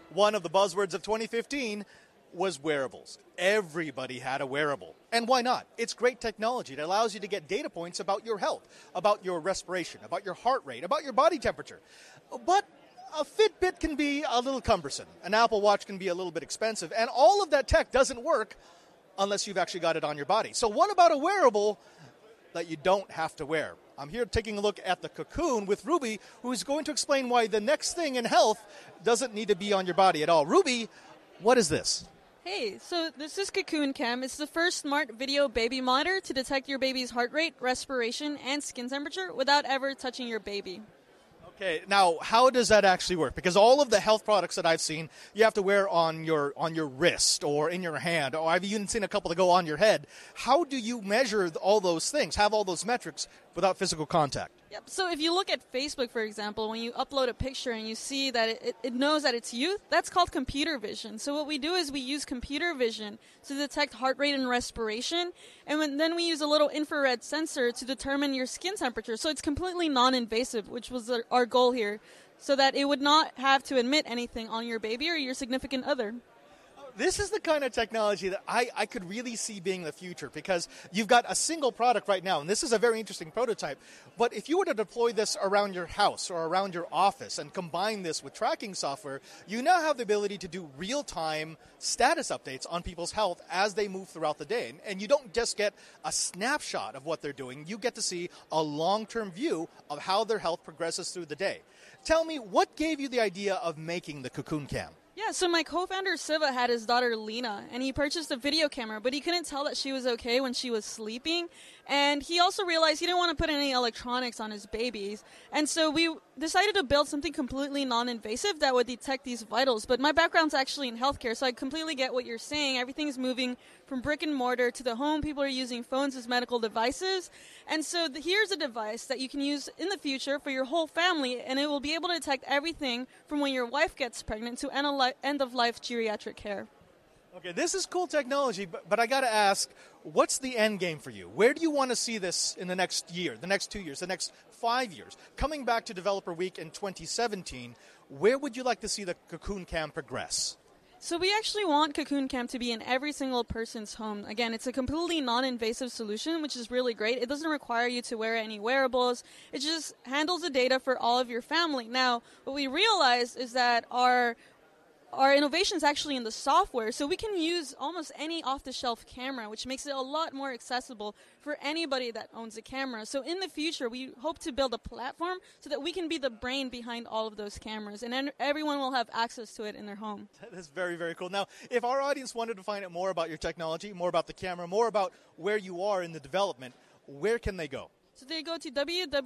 One of the buzzwords of 2015 was wearables. Everybody had a wearable. And why not? It's great technology. It allows you to get data points about your health, about your respiration, about your heart rate, about your body temperature. But a Fitbit can be a little cumbersome. An Apple Watch can be a little bit expensive. And all of that tech doesn't work unless you've actually got it on your body. So what about a wearable that you don't have to wear? I'm here taking a look at the Cocoon with Ruby, who's going to explain why the next thing in health doesn't need to be on your body at all. Ruby, what is this? Hey, so this is Cocoon Cam. It's the first smart video baby monitor to detect your baby's heart rate, respiration, and skin temperature without ever touching your baby. Okay, now how does that actually work? Because all of the health products that I've seen, you have to wear on your wrist or in your hand, or I've even seen a couple that go on your head. How do you measure all those things, have all those metrics without physical contact? Yep. So if you look at Facebook, for example, when you upload a picture and you see that it knows that it's you, that's called computer vision. So what we do is we use computer vision to detect heart rate and respiration, and then we use a little infrared sensor to determine your skin temperature. So it's completely non-invasive, which was our goal here, so that it would not have to emit anything on your baby or your significant other. This is the kind of technology that I could really see being the future, because you've got a single product right now, and this is a very interesting prototype. But if you were to deploy this around your house or around your office and combine this with tracking software, you now have the ability to do real-time status updates on people's health as they move throughout the day. And you don't just get a snapshot of what they're doing. You get to see a long-term view of how their health progresses through the day. Tell me, what gave you the idea of making the Cocoon Cam? Yeah, so my co-founder Siva had his daughter Lena, and he purchased a video camera, but he couldn't tell that she was okay when she was sleeping. And he also realized he didn't want to put any electronics on his babies. And so we decided to build something completely non-invasive that would detect these vitals. But my background's actually in healthcare, so I completely get what you're saying. Everything's moving from brick and mortar to the home. People are using phones as medical devices. And so here's a device that you can use in the future for your whole family, and it will be able to detect everything from when your wife gets pregnant to end-of-life geriatric care. Okay, this is cool technology, but I got to ask, what's the end game for you? Where do you want to see this in the next year, the next 2 years, the next 5 years? Coming back to Developer Week in 2017, where would you like to see the Cocoon Cam progress? So we actually want Cocoon Cam to be in every single person's home. Again, it's a completely non-invasive solution, which is really great. It doesn't require you to wear any wearables. It just handles the data for all of your family. Now, what we realized is that our innovation is actually in the software, so we can use almost any off-the-shelf camera, which makes it a lot more accessible for anybody that owns a camera. So in the future, we hope to build a platform so that we can be the brain behind all of those cameras, and everyone will have access to it in their home. That is very, very cool. Now, if our audience wanted to find out more about your technology, more about the camera, more about where you are in the development, where can they go? So they go to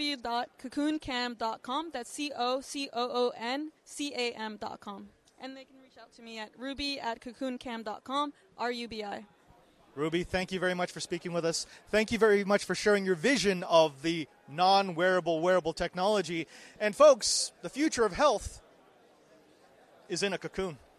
www.cocooncam.com. That's COCOONCAM.com. And they can reach out to me at ruby@cocooncam.com, RUBI. Ruby, thank you very much for speaking with us. Thank you very much for sharing your vision of the non-wearable wearable technology. And folks, the future of health is in a cocoon.